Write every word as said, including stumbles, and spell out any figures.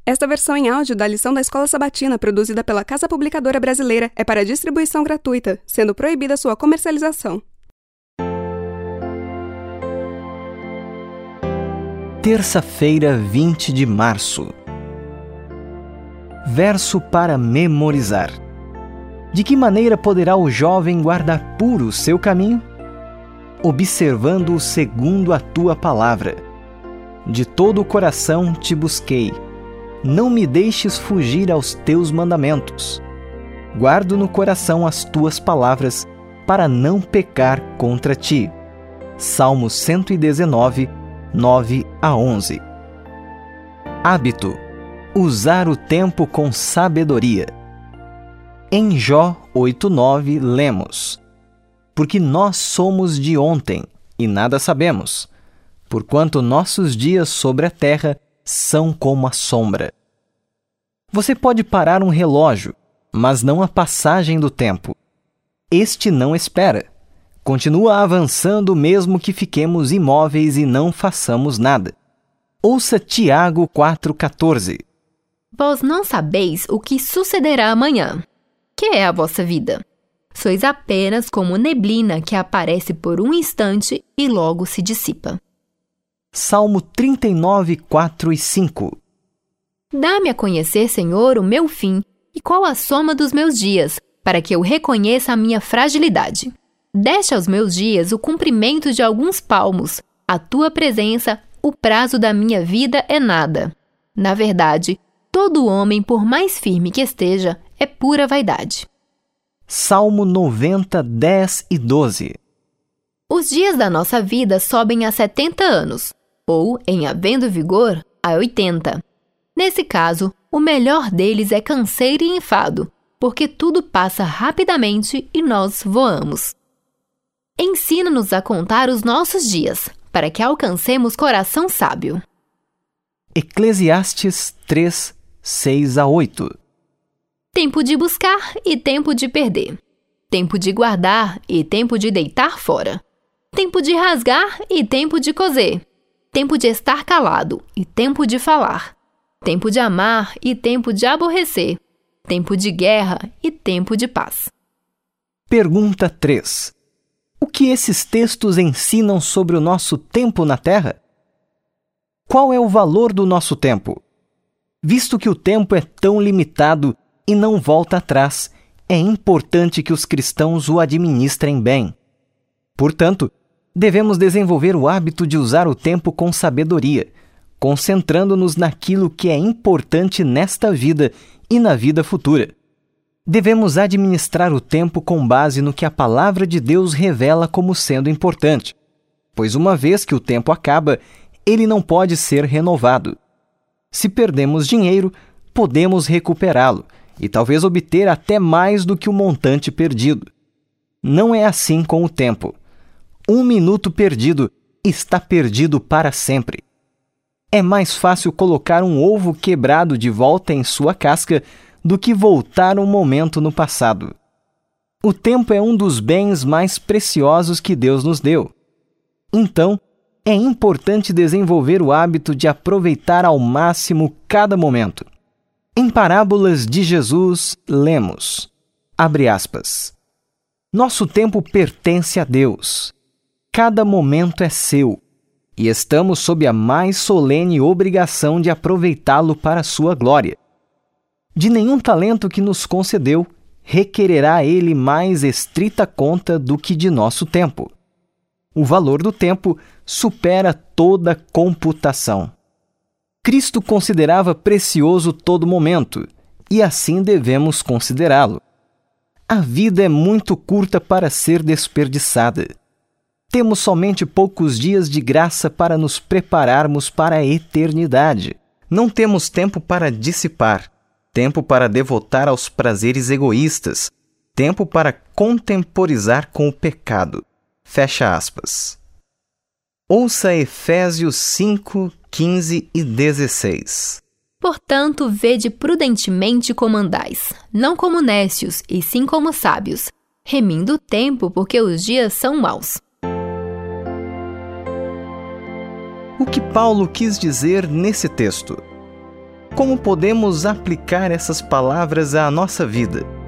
Esta versão em áudio da lição da Escola Sabatina, produzida pela Casa Publicadora Brasileira, é para distribuição gratuita, sendo proibida sua comercialização. Terça-feira, vinte de março. Verso para memorizar. De que maneira poderá o jovem guardar puro o seu caminho? Observando-o segundo a tua palavra. De todo o coração te busquei. Não me deixes fugir aos teus mandamentos. Guardo no coração as tuas palavras, para não pecar contra ti. Salmo cento e dezenove, nove a onze. Hábito: usar o tempo com sabedoria. Em Jó oito, nove, lemos: Porque nós somos de ontem, e nada sabemos, porquanto nossos dias sobre a terra são como a sombra. Você pode parar um relógio, mas não a passagem do tempo. Este não espera. Continua avançando mesmo que fiquemos imóveis e não façamos nada. Ouça Tiago quatro, catorze. Vós não sabeis o que sucederá amanhã. Que é a vossa vida? Sois apenas como neblina que aparece por um instante e logo se dissipa. Salmo trinta e nove, quatro e cinco. Dá-me a conhecer, Senhor, o meu fim, e qual a soma dos meus dias, para que eu reconheça a minha fragilidade. Deste aos meus dias o comprimento de alguns palmos. A tua presença, o prazo da minha vida é nada. Na verdade, todo homem, por mais firme que esteja, é pura vaidade. Salmo noventa, dez e doze. Os dias da nossa vida sobem a setenta anos, ou, em havendo vigor, a oitenta. Nesse caso, o melhor deles é canseiro e enfado, porque tudo passa rapidamente e nós voamos. Ensina-nos a contar os nossos dias, para que alcancemos coração sábio. Eclesiastes três, seis a oito. Tempo de buscar e tempo de perder. Tempo de guardar e tempo de deitar fora. Tempo de rasgar e tempo de coser. Tempo de estar calado e tempo de falar. Tempo de amar e tempo de aborrecer. Tempo de guerra e tempo de paz. Pergunta três. O que esses textos ensinam sobre o nosso tempo na Terra? Qual é o valor do nosso tempo? Visto que o tempo é tão limitado e não volta atrás, é importante que os cristãos o administrem bem. Portanto, devemos desenvolver o hábito de usar o tempo com sabedoria, concentrando-nos naquilo que é importante nesta vida e na vida futura. Devemos administrar o tempo com base no que a palavra de Deus revela como sendo importante, pois uma vez que o tempo acaba, ele não pode ser renovado. Se perdemos dinheiro, podemos recuperá-lo e talvez obter até mais do que o montante perdido. Não é assim com o tempo. Um minuto perdido está perdido para sempre. É mais fácil colocar um ovo quebrado de volta em sua casca do que voltar um momento no passado. O tempo é um dos bens mais preciosos que Deus nos deu. Então, é importante desenvolver o hábito de aproveitar ao máximo cada momento. Em Parábolas de Jesus, lemos, abre aspas, nosso tempo pertence a Deus. Cada momento é seu, e estamos sob a mais solene obrigação de aproveitá-lo para a sua glória. De nenhum talento que nos concedeu, requererá ele mais estrita conta do que de nosso tempo. O valor do tempo supera toda computação. Cristo considerava precioso todo momento, e assim devemos considerá-lo. A vida é muito curta para ser desperdiçada. Temos somente poucos dias de graça para nos prepararmos para a eternidade. Não temos tempo para dissipar, tempo para devotar aos prazeres egoístas, tempo para contemporizar com o pecado. Fecha aspas. Ouça Efésios cinco, quinze e dezesseis. Portanto, vede prudentemente como andais, não como nécios, e sim como sábios, remindo o tempo, porque os dias são maus. O que Paulo quis dizer nesse texto? Como podemos aplicar essas palavras à nossa vida?